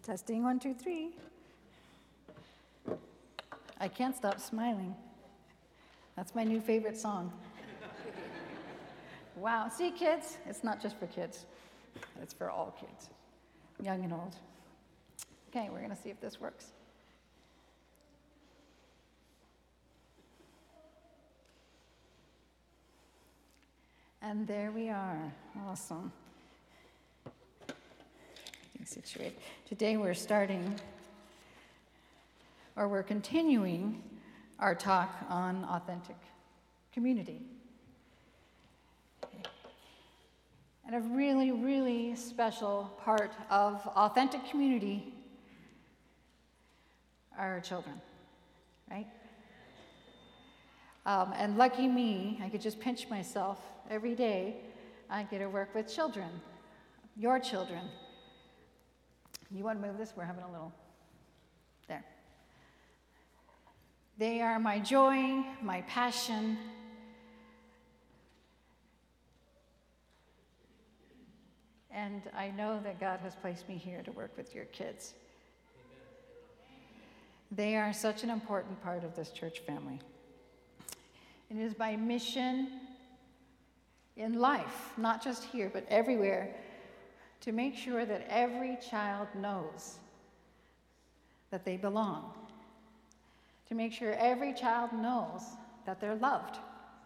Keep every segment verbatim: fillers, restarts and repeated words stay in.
Testing one, two, three. I can't stop smiling. That's my new favorite song. Wow. See, kids, it's not just for kids. It's for all kids, young and old. Okay, we're going to see if this works. And there we are. Awesome. Situated. Today we're starting, or we're continuing our talk on authentic community. And a really, really special part of authentic community are our children, right? Um, and lucky me, I could just pinch myself every day. I get to work with children, your children. You want to move this? We're having a little, there. They are my joy, my passion. And I know that God has placed me here to work with your kids. They are such an important part of this church family. It is my mission in life, not just here, but everywhere, to make sure that every child knows that they belong. To make sure every child knows that they're loved.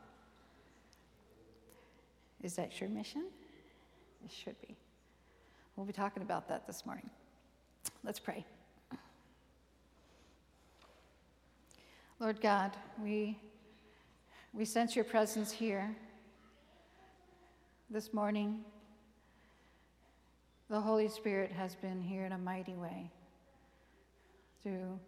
Is that your mission? It should be. We'll be talking about that this morning. Let's pray. Lord God, we, we sense your presence here this morning. The Holy Spirit has been here in a mighty way through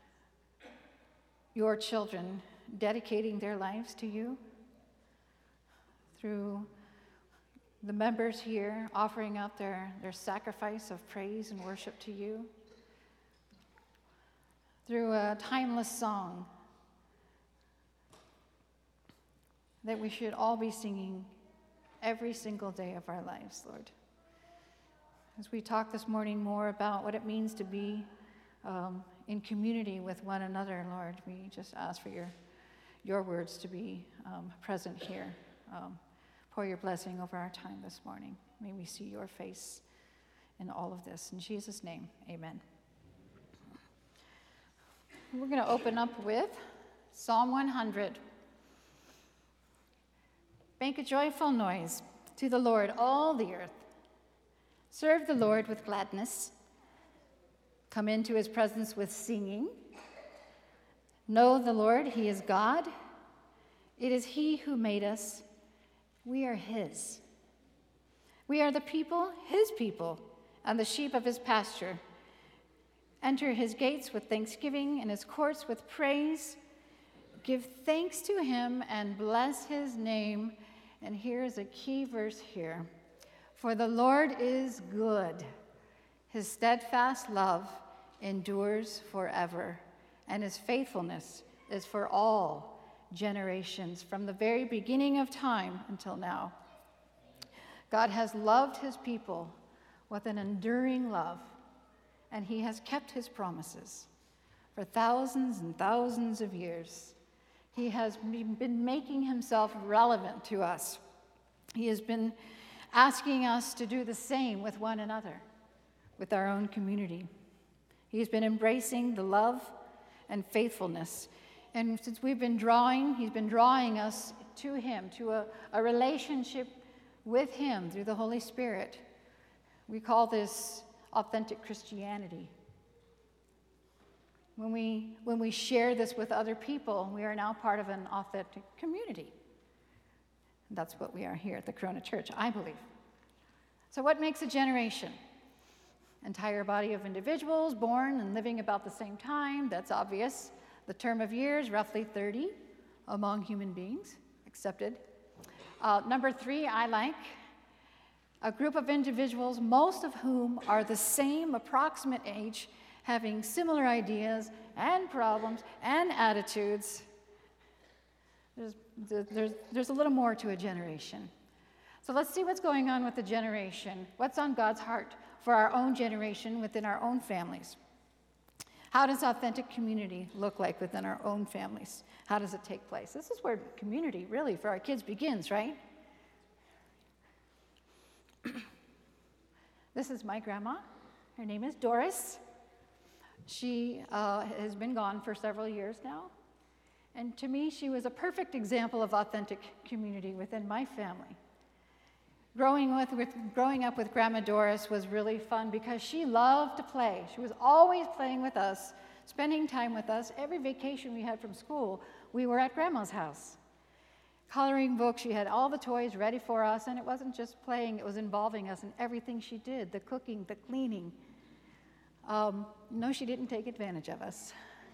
your children dedicating their lives to you, through the members here offering up their, their sacrifice of praise and worship to you, through a timeless song that we should all be singing every single day of our lives, Lord. As we talk this morning more about what it means to be um, in community with one another, Lord, we just ask for your, your words to be um, present here. Um, pour your blessing over our time this morning. May we see your face in all of this. In Jesus' name, amen. We're going to open up with Psalm one hundred. Make a joyful noise to the Lord, all the earth. Serve the Lord with gladness. Come into his presence with singing. Know the Lord, he is God. It is he who made us. We are his. We are the people, his people, and the sheep of his pasture. Enter his gates with thanksgiving and his courts with praise. Give thanks to him and bless his name. And here's a key verse here. For the Lord is good. His steadfast love endures forever, and his faithfulness is for all generations, from the very beginning of time until now. God has loved his people with an enduring love, and he has kept his promises for thousands and thousands of years. He has been making himself relevant to us. He has been asking us to do the same with one another, with our own community. He's been embracing the love and faithfulness. And since we've been drawing, he's been drawing us to him, to a, a relationship with him through the Holy Spirit. We call this authentic Christianity. When we, when we share this with other people, we are now part of an authentic community. That's what we are here at the Corona Church, I believe. So what makes a generation? Entire body of individuals born and living about the same time, that's obvious. The term of years, roughly thirty among human beings, accepted. Uh, number three, I like. A group of individuals, most of whom are the same approximate age, having similar ideas and problems and attitudes. There's, there's, there's a little more to a generation. So let's see what's going on with the generation. What's on God's heart for our own generation within our own families? How does authentic community look like within our own families? How does it take place? This is where community really for our kids begins, right? This is my grandma. Her name is Doris. She uh, has been gone for several years now. And to me, she was a perfect example of authentic community within my family. Growing, with, with, growing up with Grandma Doris was really fun because she loved to play. She was always playing with us, spending time with us. Every vacation we had from school, we were at Grandma's house. Coloring books, she had all the toys ready for us, and it wasn't just playing, it was involving us in everything she did, the cooking, the cleaning. Um, no, she didn't take advantage of us.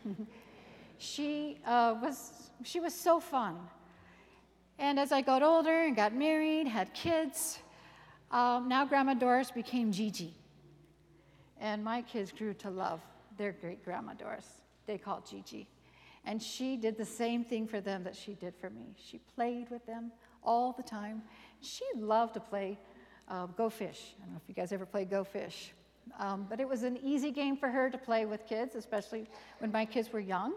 she, uh, was, she was so fun. And as I got older and got married, had kids, um, now Grandma Doris became Gigi. And my kids grew to love their great Grandma Doris. They called Gigi. And she did the same thing for them that she did for me. She played with them all the time. She loved to play uh, Go Fish. I don't know if you guys ever played Go Fish. Um, but it was an easy game for her to play with kids, especially when my kids were young.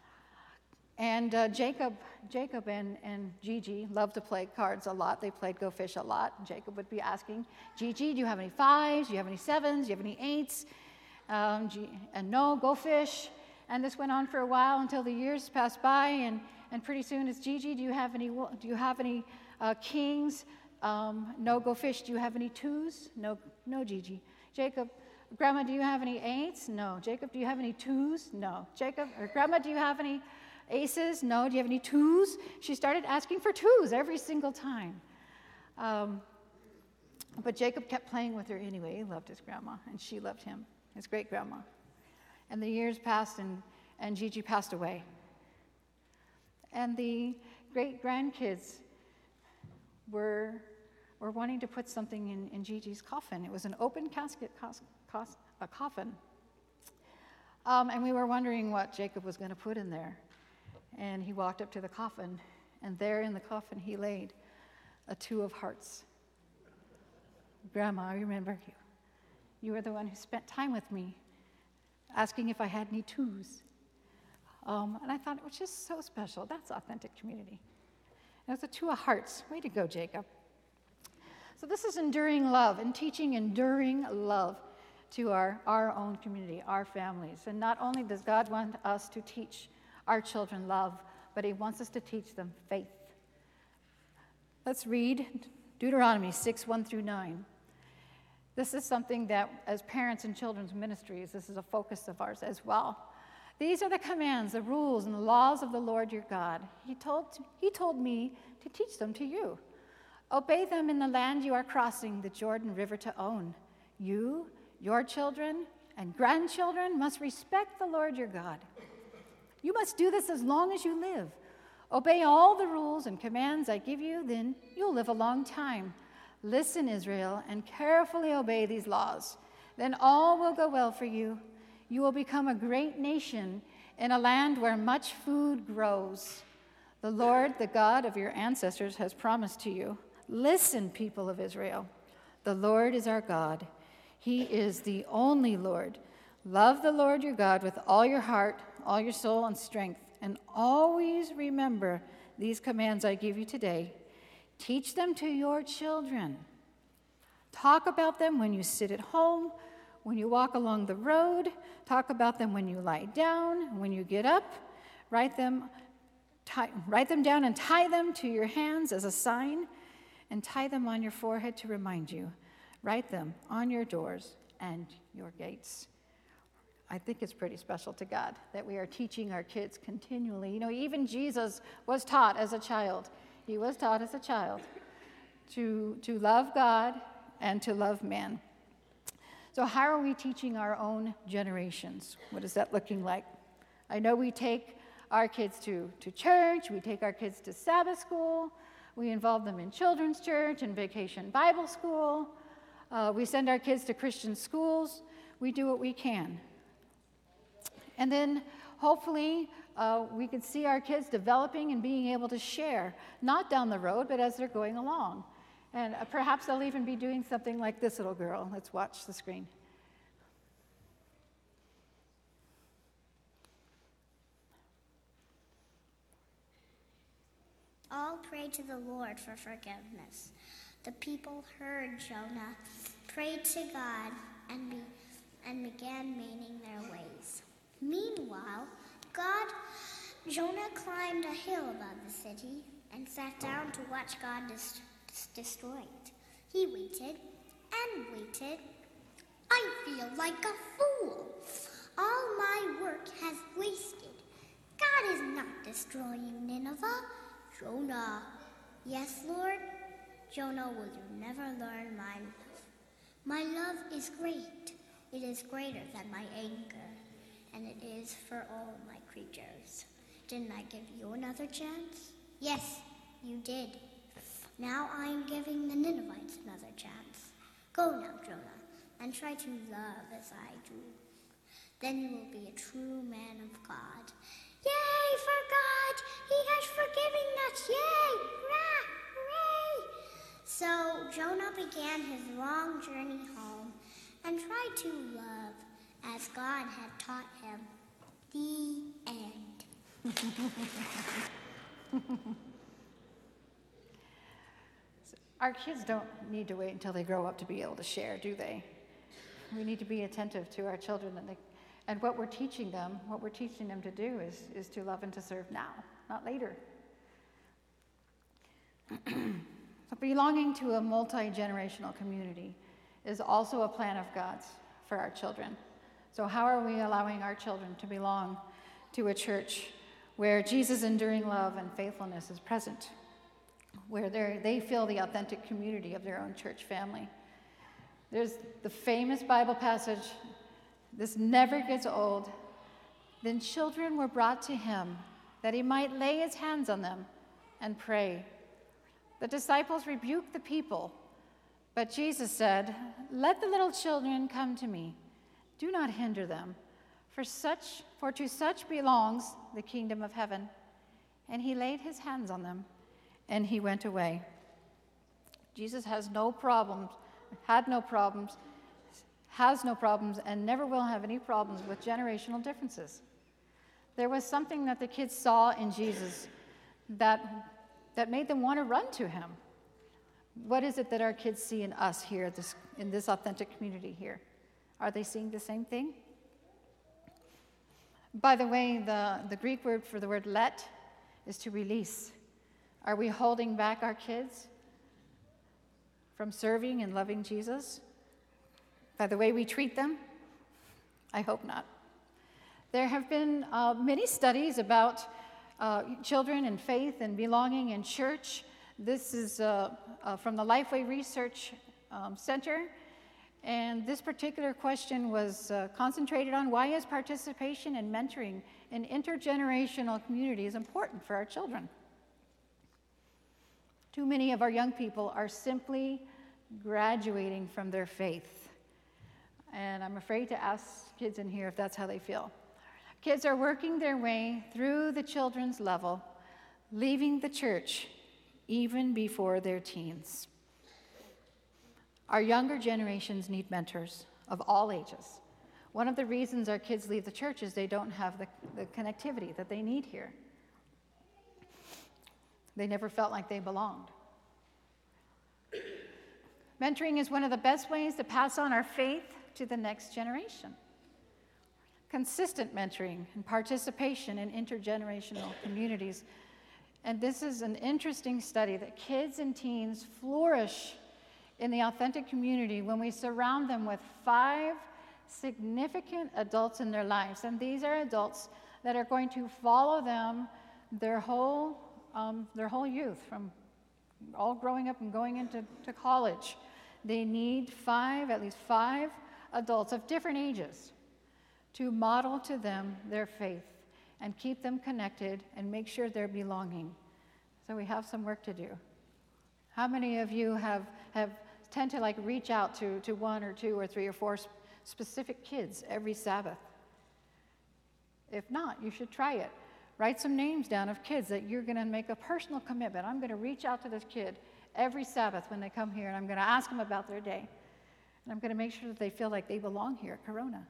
And uh, Jacob, Jacob and, and Gigi loved to play cards a lot. They played Go Fish a lot. Jacob would be asking, Gigi, do you have any fives? Do you have any sevens? Do you have any eights? Um, G- and no, Go Fish. And this went on for a while until the years passed by. And, and pretty soon it's, Gigi, do you have any, do you have any uh, kings? Um, no, Go Fish. Do you have any twos? No, no, Gigi. Jacob, Grandma, do you have any eights? No. Jacob, do you have any twos? No. Jacob, or Grandma, do you have any aces? No. Do you have any twos? She started asking for twos every single time. Um, but Jacob kept playing with her anyway. He loved his grandma, and she loved him, his great-grandma. And the years passed, and, and Gigi passed away. And the great-grandkids were, were wanting to put something in, in Gigi's coffin. It was an open casket, cos, cos, a coffin. Um, and we were wondering what Jacob was going to put in there. And he walked up to the coffin, and there in the coffin he laid a two of hearts. Grandma, I remember you. You were the one who spent time with me, asking if I had any twos. Um, and I thought it was just so special. That's authentic community. And it's a two of hearts. Way to go, Jacob. So this is enduring love and teaching enduring love to our, our own community, our families. And not only does God want us to teach our children love, but he wants us to teach them faith. Let's read Deuteronomy six, one through nine. This is something that, as parents in children's ministries, this is a focus of ours as well. These are the commands, the rules, and the laws of the Lord your God. He told, he told me to teach them to you. Obey them in the land you are crossing the Jordan River to own. You, your children, and grandchildren must respect the Lord your God. You must do this as long as you live. Obey all the rules and commands I give you, then you'll live a long time. Listen, Israel, and carefully obey these laws. Then all will go well for you. You will become a great nation in a land where much food grows. The Lord, the God of your ancestors, has promised to you. Listen, people of Israel. The Lord is our God. He is the only Lord. Love the Lord your God with all your heart, all your soul, and strength. And always remember these commands I give you today. Teach them to your children. Talk about them when you sit at home, when you walk along the road. Talk about them when you lie down, when you get up. Write them, tie, write them down and tie them to your hands as a sign, and tie them on your forehead to remind you. Write them on your doors and your gates. I think it's pretty special to God that we are teaching our kids continually. You know, even Jesus was taught as a child. He was taught as a child to, to love God and to love man. So how are we teaching our own generations? What is that looking like? I know we take our kids to, to church. We take our kids to Sabbath school. We involve them in children's church and vacation Bible school. Uh, we send our kids to Christian schools. We do what we can. And then hopefully uh, we can see our kids developing and being able to share, not down the road, but as they're going along. And uh, perhaps they'll even be doing something like this little girl. Let's watch the screen. All prayed to the Lord for forgiveness. The people heard Jonah, prayed to God, and, be, and began mending their ways. Meanwhile, God, Jonah climbed a hill above the city and sat down to watch God dis- destroy it. He waited and waited. I feel like a fool. All my work has wasted. God is not destroying Nineveh. Jonah. Yes, Lord. Jonah, will you never learn my love? My love is great. It is greater than my anger, and it is for all my creatures. Didn't I give you another chance? Yes, you did. Now I am giving the Ninevites another chance. Go now, Jonah, and try to love as I do. Then you will be a true man of God. Yay for God! He has forgiven us! Yay! Hurrah! Hooray! So Jonah began his long journey home and tried to love as God had taught him. The end. Our kids don't need to wait until they grow up to be able to share, do they? We need to be attentive to our children, and, they, and what we're teaching them, what we're teaching them to do is, is to love and to serve now, not later. So belonging to a multi-generational community is also a plan of God's for our children. So how are we allowing our children to belong to a church where Jesus' enduring love and faithfulness is present, where they feel the authentic community of their own church family? There's the famous Bible passage, this never gets old. Then children were brought to him that he might lay his hands on them and pray. The disciples rebuked the people, but Jesus said, "Let the little children come to me. Do not hinder them, for such, for to such belongs the kingdom of heaven." And he laid his hands on them, and he went away. Jesus has no problems, had no problems, has no problems, and never will have any problems with generational differences. There was something that the kids saw in Jesus that, that made them want to run to him. What is it that our kids see in us here, this, in this authentic community here? Are they seeing the same thing? By the way, the, the Greek word for the word let is to release. Are we holding back our kids from serving and loving Jesus by the way we treat them? I hope not. There have been uh, many studies about uh, children and faith and belonging in church. This is uh, uh, from the Lifeway Research um, Center. And this particular question was uh, concentrated on why is participation and mentoring in intergenerational communities important for our children? Too many of our young people are simply graduating from their faith. And I'm afraid to ask kids in here if that's how they feel. Kids are working their way through the children's level, leaving the church even before their teens. Our younger generations need mentors of all ages. One of the reasons our kids leave the church is they don't have the, the connectivity that they need here. They never felt like they belonged. Mentoring is one of the best ways to pass on our faith to the next generation. Consistent mentoring and participation in intergenerational communities. And this is an interesting study that kids and teens flourish in the authentic community when we surround them with five significant adults in their lives. And these are adults that are going to follow them their whole, um, their whole youth, from all growing up and going into to college. They need five, at least five adults of different ages to model to them their faith and keep them connected and make sure they're belonging. So we have some work to do. How many of you have, have tend to like reach out to, to one or two or three or four sp- specific kids every Sabbath? If not, you should try it. Write some names down of kids that you're going to make a personal commitment. I'm going to reach out to this kid every Sabbath when they come here, and I'm going to ask them about their day. And I'm going to make sure that they feel like they belong here at Corona.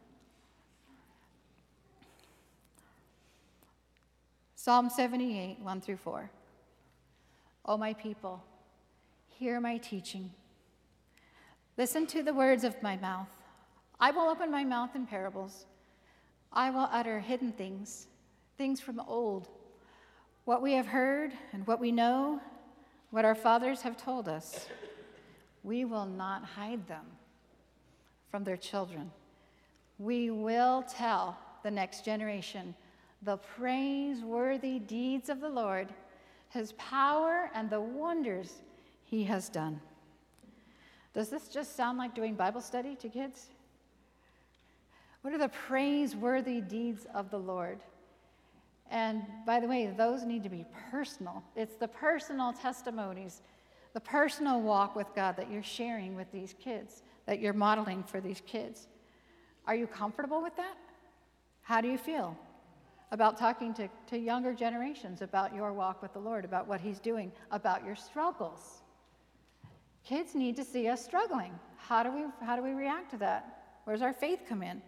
Psalm seventy-eight, one through four. O my people, hear my teaching. Listen to the words of my mouth. I will open my mouth in parables. I will utter hidden things, things from old, what we have heard and what we know, what our fathers have told us. We will not hide them from their children. We will tell the next generation the praiseworthy deeds of the Lord, his power and the wonders he has done. Does this just sound like doing Bible study to kids? What are the praiseworthy deeds of the Lord? And by the way, those need to be personal. It's the personal testimonies, the personal walk with God that you're sharing with these kids, that you're modeling for these kids. Are you comfortable with that? How do you feel about talking to, to younger generations about your walk with the Lord, about what he's doing, about your struggles? Kids need to see us struggling. How do we, how do we react to that? Where does our faith come in?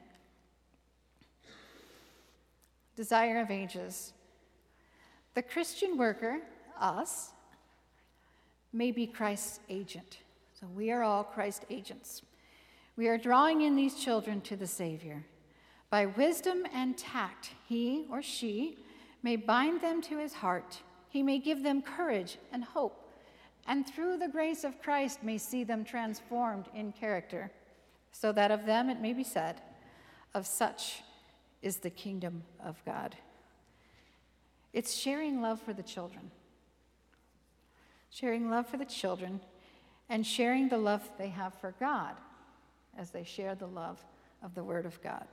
Desire of ages. The Christian worker, us, may be Christ's agent. So we are all Christ agents. We are drawing in these children to the Savior. By wisdom and tact, he or she may bind them to his heart. He may give them courage and hope, and through the grace of Christ may see them transformed in character, so that of them it may be said, of such is the kingdom of God. It's sharing love for the children. Sharing love for the children and sharing the love they have for God as they share the love of the Word of God.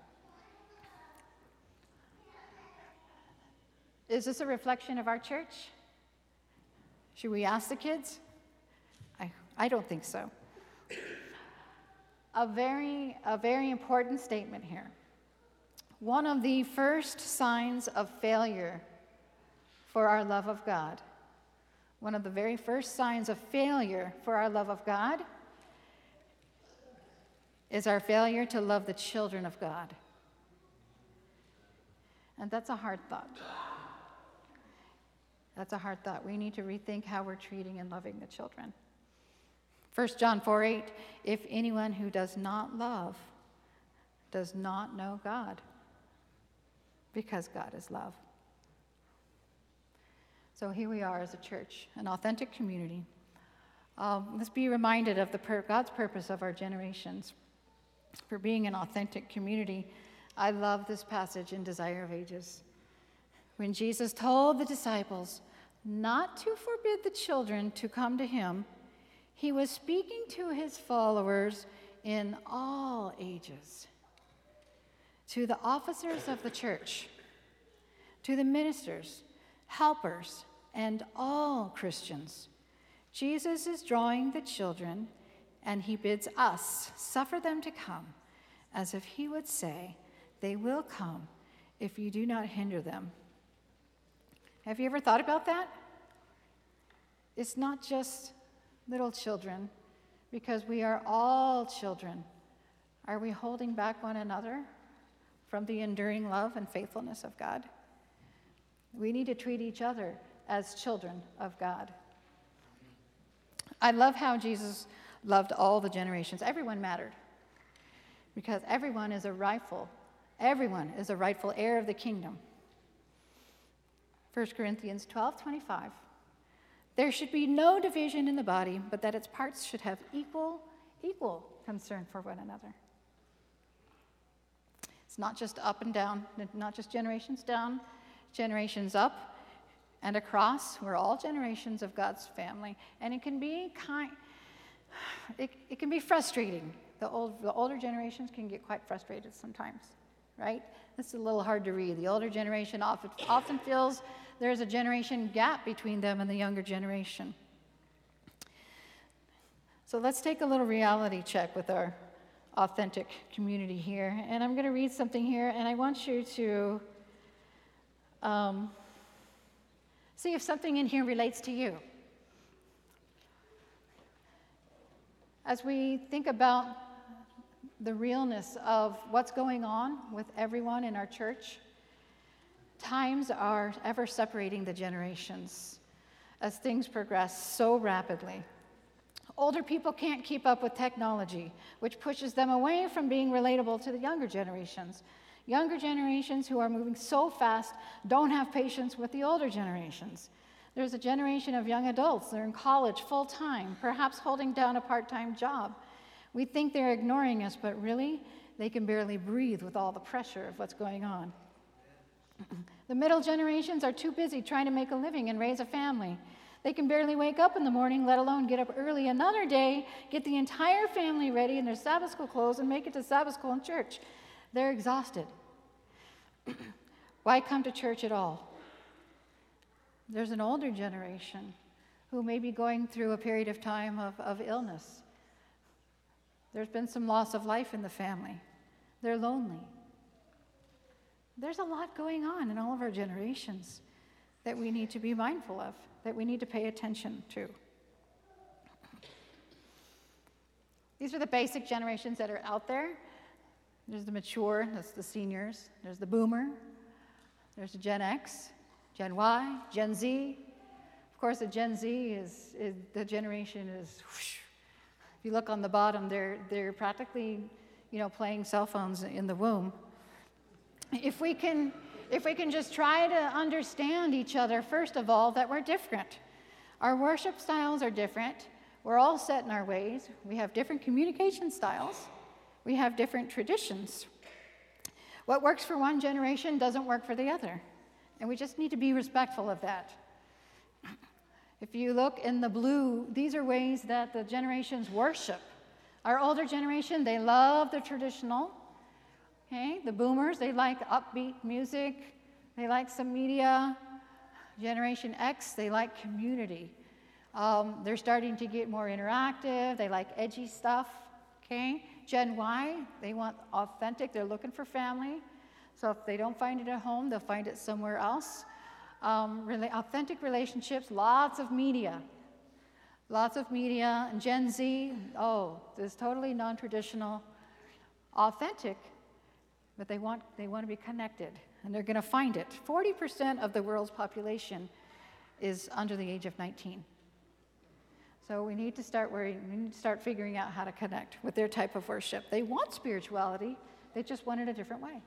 Is this a reflection of our church? Should we ask the kids? I, I don't think so. A very, a very important statement here. One of the first signs of failure for our love of God, one of the very first signs of failure for our love of God is our failure to love the children of God. And that's a hard thought. That's a hard thought. We need to rethink how we're treating and loving the children. First John four eight, if anyone who does not love does not know God, because God is love. So here we are as a church, an authentic community. Um, let's be reminded of the pur- God's purpose of our generations for being an authentic community. I love this passage in Desire of Ages. When Jesus told the disciples not to forbid the children to come to him, he was speaking to his followers in all ages, to the officers of the church, to the ministers, helpers, and all Christians. Jesus is drawing the children, and he bids us suffer them to come, as if he would say, they will come if you do not hinder them. Have you ever thought about that? It's not just little children, because we are all children. Are we holding back one another from the enduring love and faithfulness of God? We need to treat each other as children of God. I love how Jesus loved all the generations. Everyone mattered, because everyone is a rightful, everyone is a rightful heir of the kingdom. First Corinthians twelve twenty-five. There should be no division in the body, but that its parts should have equal, equal concern for one another. It's not just up and down, not just generations down, generations up and across. We're all generations of God's family, and it can be kind. It, it can be frustrating. The old, the older generations can get quite frustrated sometimes, right? This is a little hard to read. The older generation often, often feels there's a generation gap between them and the younger generation. So let's take a little reality check with our authentic community here. And I'm going to read something here, and I want you to um, see if something in here relates to you. As we think about the realness of what's going on with everyone in our church, times are ever separating the generations as things progress so rapidly. Older people can't keep up with technology, which pushes them away from being relatable to the younger generations. Younger generations who are moving so fast don't have patience with the older generations. There's a generation of young adults, they're in college full-time, perhaps holding down a part-time job. We think they're ignoring us, but really, they can barely breathe with all the pressure of what's going on. The middle generations are too busy trying to make a living and raise a family. They can barely wake up in the morning, let alone get up early another day, get the entire family ready in their Sabbath school clothes, and make it to Sabbath school and church. They're exhausted. Why come to church at all? There's an older generation who may be going through a period of time of, of illness. There's been some loss of life in the family. They're lonely. There's a lot going on in all of our generations that we need to be mindful of, that we need to pay attention to. These are the basic generations that are out there. There's the mature, that's the seniors. There's the boomer. There's the Gen X, Gen Y, Gen Z. Of course, the Gen Z is, is the generation is, whoosh. If you look on the bottom, they're, they're practically, you know, playing cell phones in the womb. If we can, if we can just try to understand each other, first of all, that we're different. Our worship styles are different. We're all set in our ways. We have different communication styles. We have different traditions. What works for one generation doesn't work for the other. And we just need to be respectful of that. If you look in the blue, these are ways that the generations worship. Our older generation, they love the traditional. Okay, the boomers, they like upbeat music. They like some media. Generation X, they like community. Um, they're starting to get more interactive. They like edgy stuff. Okay, Gen Y, they want authentic. They're looking for family. So if they don't find it at home, they'll find it somewhere else. Um, really authentic relationships, lots of media. Lots of media. And Gen Z, oh, this totally non-traditional, authentic, but they want, they want to be connected, and they're going to find it. forty percent of the world's population is under the age of nineteen. So we need to start worrying, we need to start figuring out how to connect with their type of worship. They want spirituality, they just want it a different way.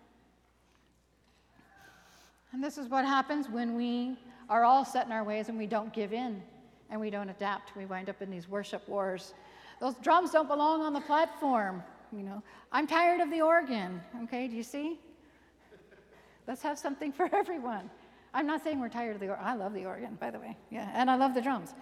And this is what happens when we are all set in our ways and we don't give in and we don't adapt. We wind up in these worship wars. Those drums don't belong on the platform. You know, I'm tired of the organ. Okay, do you see? Let's have something for everyone. I'm not saying we're tired of the organ. I love the organ, by the way. Yeah, and I love the drums.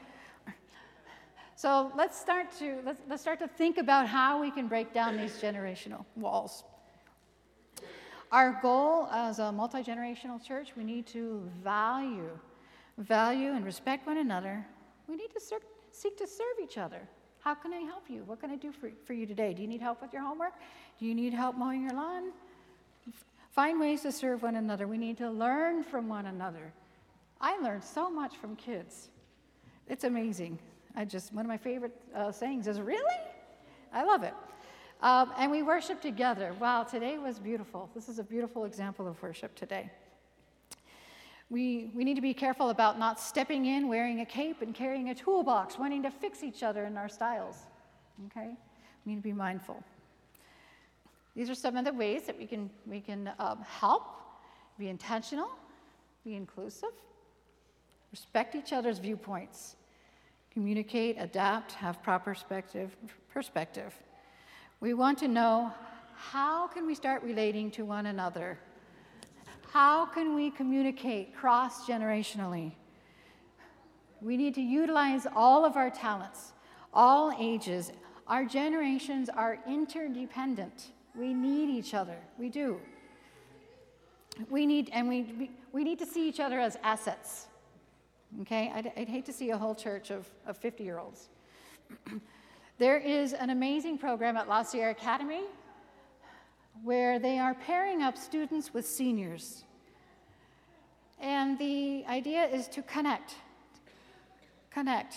So let's start to let's, let's start to think about how we can break down these generational walls. Our goal as a multi-generational church, we need to value, value and respect one another. We need to ser- seek to serve each other. How can I help you? What can I do for, for you today? Do you need help with your homework? Do you need help mowing your lawn? Find ways to serve one another. We need to learn from one another. I learned so much from kids. It's amazing. I just, one of my favorite uh, sayings is, really? I love it. Um, and we worship together. Wow, today was beautiful. This is a beautiful example of worship today. We, we need to be careful about not stepping in, wearing a cape, and carrying a toolbox, wanting to fix each other in our styles. Okay? We need to be mindful. These are some of the ways that we can, we can um, help, be intentional, be inclusive, respect each other's viewpoints, communicate, adapt, have proper perspective. perspective. We want to know, how can we start relating to one another? How can we communicate cross-generationally? We need to utilize all of our talents, all ages. Our generations are interdependent. We need each other. We do. We need, and we, we, we need to see each other as assets. Okay? I'd, I'd hate to see a whole church of, of fifty-year-olds. There is an amazing program at La Sierra Academy where they are pairing up students with seniors. And the idea is to connect, connect.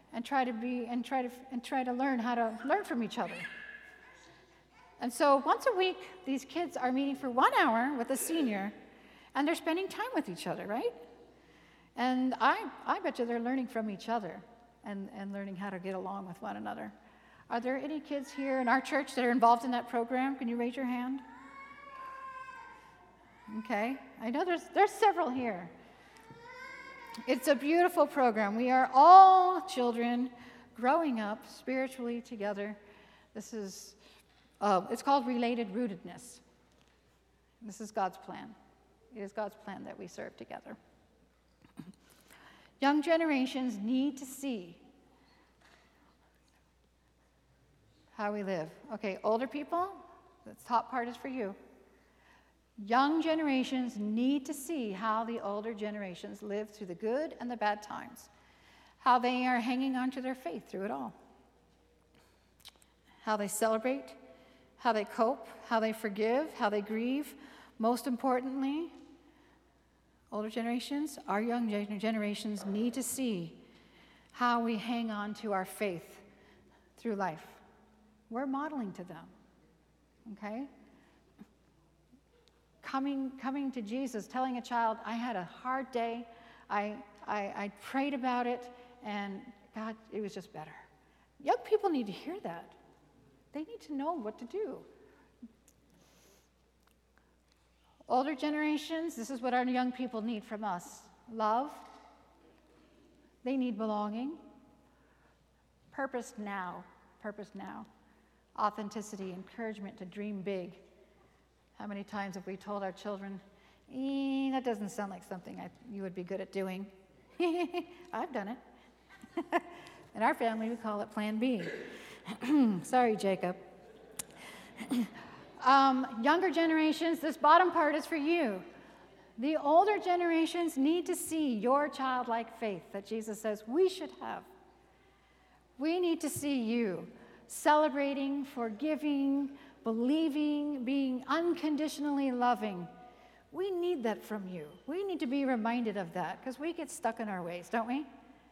and try to be and try to and try to learn how to learn from each other. And so once a week, these kids are meeting for one hour with a senior, and they're spending time with each other, right? And I, I bet you they're learning from each other and, and learning how to get along with one another. Are there any kids here in our church that are involved in that program? Can you raise your hand? Okay, I know there's there's several here. It's a beautiful program. We are all children growing up spiritually together. This is Uh, it's called related rootedness. This is God's plan. It is God's plan that we serve together. Young generations need to see how we live. Okay, older people, the top part is for you. Young generations need to see how the older generations live through the good and the bad times, how they are hanging on to their faith through it all, how they celebrate, how they cope, how they forgive, how they grieve. Most importantly, older generations, our young generations need to see how we hang on to our faith through life. We're modeling to them, okay? Coming, coming to Jesus, telling a child, I had a hard day, I, I, I prayed about it, and God, it was just better. Young people need to hear that. They need to know what to do. Older generations, this is what our young people need from us. Love. They need belonging. Purpose now. Purpose now. Authenticity, encouragement to dream big. How many times have we told our children, eh, that doesn't sound like something I, you would be good at doing? I've done it. In our family, we call it Plan B. Sorry, Jacob. um, younger generations, this bottom part is for you. The older generations need to see your childlike faith that Jesus says we should have. We need to see you celebrating, forgiving, believing, being unconditionally loving. We need that from you. We need to be reminded of that because we get stuck in our ways, don't we?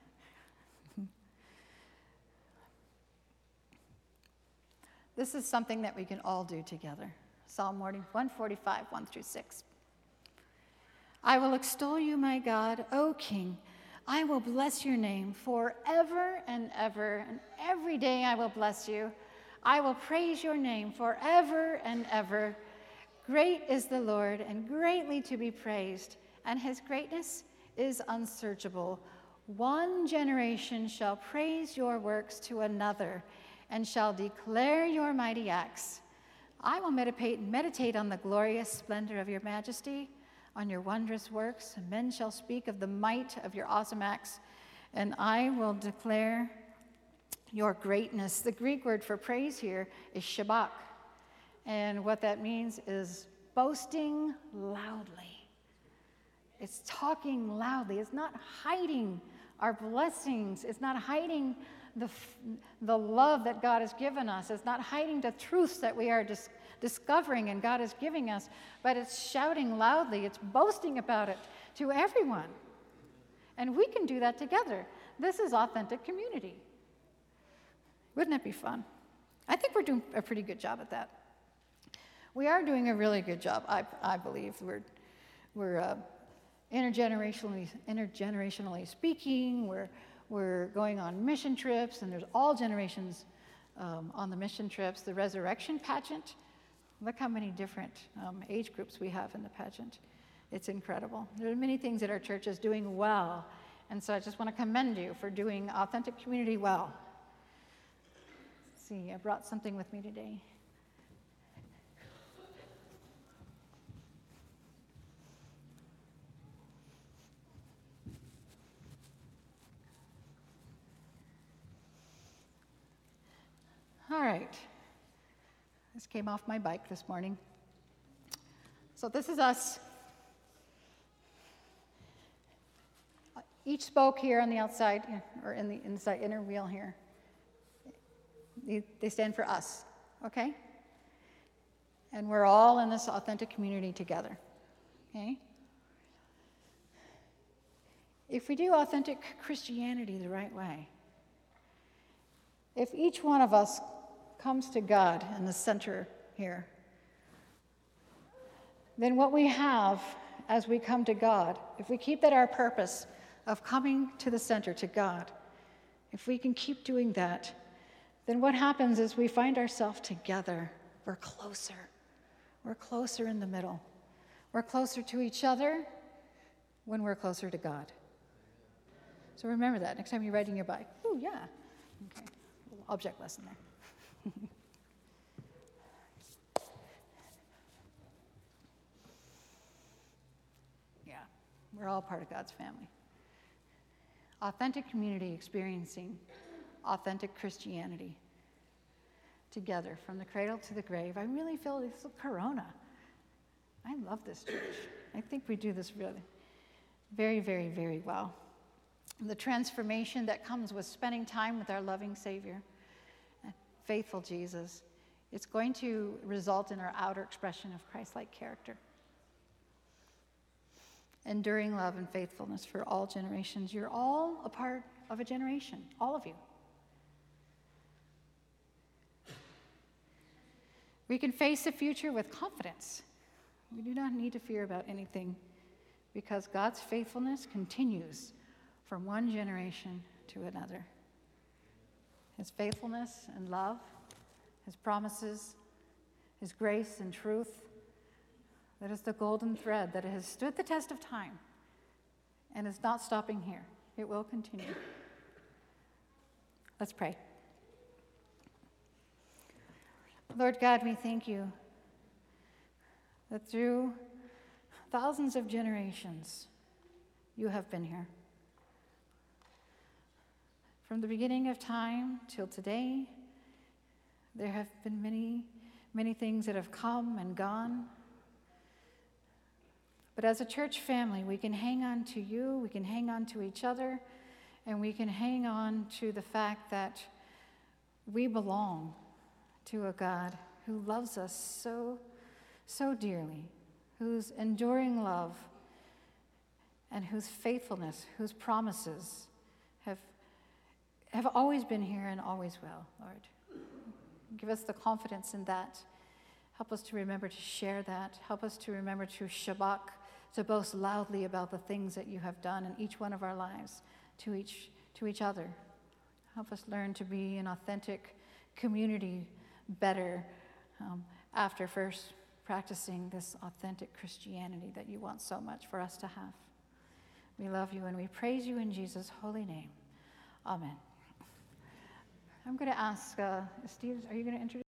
This is something that we can all do together. Psalm one forty-five, one through six. I will extol you, my God, O King. I will bless your name forever and ever, and every day I will bless you. I will praise your name forever and ever. Great is the Lord, and greatly to be praised, and his greatness is unsearchable. One generation shall praise your works to another, and shall declare your mighty acts. I will meditate, meditate on the glorious splendor of your majesty, on your wondrous works, and men shall speak of the might of your awesome acts, and I will declare your greatness. The Greek word for praise here is shabach, and what that means is boasting loudly. It's talking loudly. It's not hiding our blessings. It's not hiding the, the love that God has given us. It's not hiding the truths that we are dis- discovering and God is giving us, but it's shouting loudly. It's boasting about it to everyone. And we can do that together. This is authentic community. Wouldn't it be fun? I think we're doing a pretty good job at that. We are doing a really good job, I, I believe. We're, we're uh, intergenerationally, intergenerationally speaking. We're We're going on mission trips, and there's all generations um, on the mission trips. The resurrection pageant, look how many different um, age groups we have in the pageant. It's incredible. There are many things that our church is doing well, and so I just want to commend you for doing authentic community well. Let's see, I brought something with me today. All right, this came off my bike this morning. So this is us. Each spoke here on the outside, or in the inside inner wheel here, they, they stand for us, okay? And we're all in this authentic community together, okay? If we do authentic Christianity the right way, if each one of us comes to God in the center here, then what we have as we come to God, if we keep that our purpose of coming to the center, to God, if we can keep doing that, then what happens is we find ourselves together. We're closer. We're closer in the middle. We're closer to each other when we're closer to God. So remember that next time you're riding your bike. Oh, yeah. Okay. Little object lesson there. Yeah, we're all part of God's family. Authentic community experiencing authentic Christianity together from the cradle to the grave. I really feel it's a Corona. I love this church. I think we do this really very, very, very well. The transformation that comes with spending time with our loving Savior, faithful Jesus, it's going to result in our outer expression of Christ-like character. Enduring love and faithfulness for all generations. You're all a part of a generation, all of you. We can face the future with confidence. We do not need to fear about anything because God's faithfulness continues from one generation to another. His faithfulness and love, his promises, his grace and truth, that is the golden thread that has stood the test of time and is not stopping here. It will continue. Let's pray. Lord God, we thank you that through thousands of generations, you have been here. From the beginning of time till today, there have been many, many things that have come and gone. But as a church family, we can hang on to you, we can hang on to each other, and we can hang on to the fact that we belong to a God who loves us so, so dearly, whose enduring love and whose faithfulness, whose promises have, have always been here and always will, Lord. Give us the confidence in that. Help us to remember to share that. Help us to remember to Shabbat, to boast loudly about the things that you have done in each one of our lives to each, to each other. Help us learn to be an authentic community better um, after first practicing this authentic Christianity that you want so much for us to have. We love you and we praise you in Jesus' holy name. Amen. I'm going to ask, uh, Steve, are you going to introduce?